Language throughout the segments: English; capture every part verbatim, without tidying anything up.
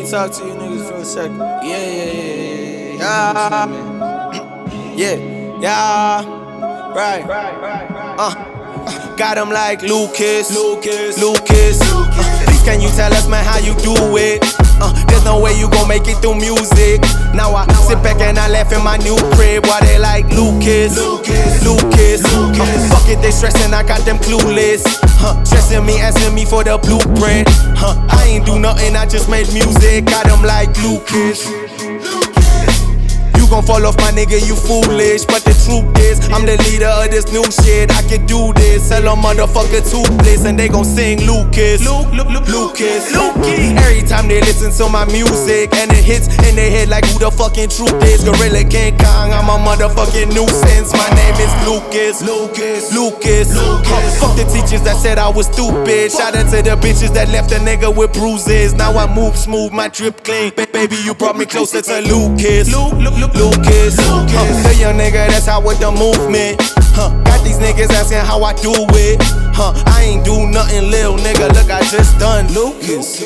talk to you niggas for a second. Yeah, yeah, yeah, yeah, yeah, yeah, yeah, right, uh, got him like Lucas, Lucas, Lucas, uh, please can you tell us, man, how you do it? Uh, there's no way you gon' make it through music. Now I sit back and I laugh in my new crib while they like Lucas, Lucas, Lucas. Uh, fuck it, they stressin', I got them clueless. Huh, stressing me, asking me for the blueprint. Huh, I ain't do nothing, I just made music. Got them like Lucas. You gon' fall off, my nigga, you foolish. But the truth is, I'm the leader of this new shit. I can do this, sell a motherfucker toothless, and they gon' sing Lucas, Luke, Luke, Luke, Lucas, Lukey. Every time they listen to my music, and it hits in their head like who the fucking truth is. Gorilla King Kong, I'm a motherfucking nuisance. My name is Lucas, Lucas, Lucas. Huh, fuck the teachers that said I was stupid. Shout out to the bitches that left a nigga with bruises. Now I move smooth, my drip clean. Ba baby, you brought me closer to Lucas, Luke, Luke, Luke. Lucas, huh, the young nigga that's out with the movement. Huh, got these niggas asking how I do it. Huh, I ain't do nothing, lil nigga. Look, I just done Lucas.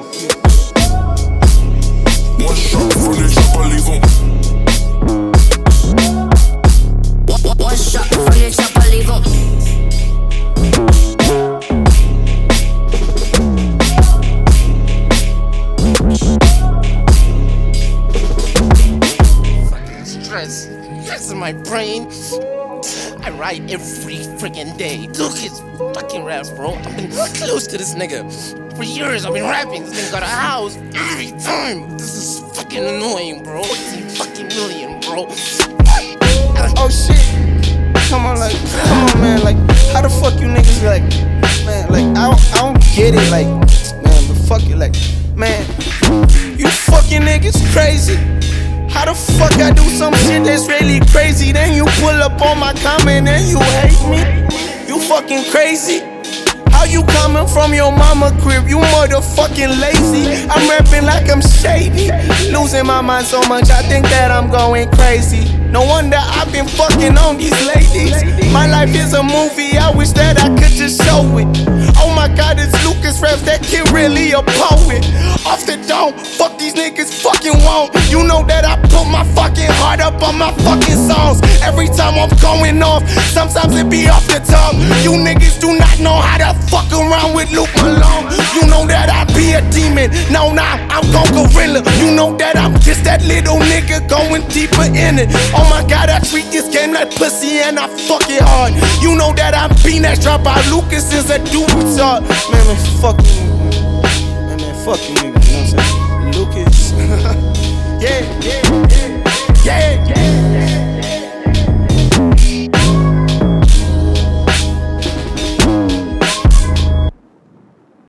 One shot from the chopper, leave him. One shot from the chopper, leave him. Stress, stress in my brain. I write every freaking day. Look, his fucking raps, bro. I've been close to this nigga for years. I've been rapping. This nigga got a house every time. This is fucking annoying, bro. It's a fucking million, bro. Oh shit! Come on, like, come on, man. Like, how the fuck you niggas like, man? Like, I don't, I don't get it, like, man. But fuck it, like, man. You fucking niggas crazy. How the fuck I do some shit that's really crazy? Then you pull up on my comment and you hate me? You fucking crazy? How you coming from your mama crib? You motherfucking lazy. I'm rapping like I'm shady. Losing my mind so much, I think that I'm going crazy. No wonder I've been fucking on these ladies. My life is a movie, I wish that I could just show it. Oh my god, it's Lucas Raps, that kid really a poet. Off the dome, fuck these niggas fucking won't. You know that I put my fucking heart up on my fucking songs. Every time I'm going off, sometimes it be off the top. You niggas do not know how to fuck around with Luke Malone. You know that I be a demon, no nah, I'm gon' gorilla. You know that I'm just that little nigga going deeper in it. Oh my god, I treat this game like pussy and I fuck it hard. You know that I'm being that drop out. Lucas is a dude retard. Man, man, fuck you. Man, man, fuck you niggas, you know what I'm saying? Lucas. yeah, yeah, yeah, yeah, yeah.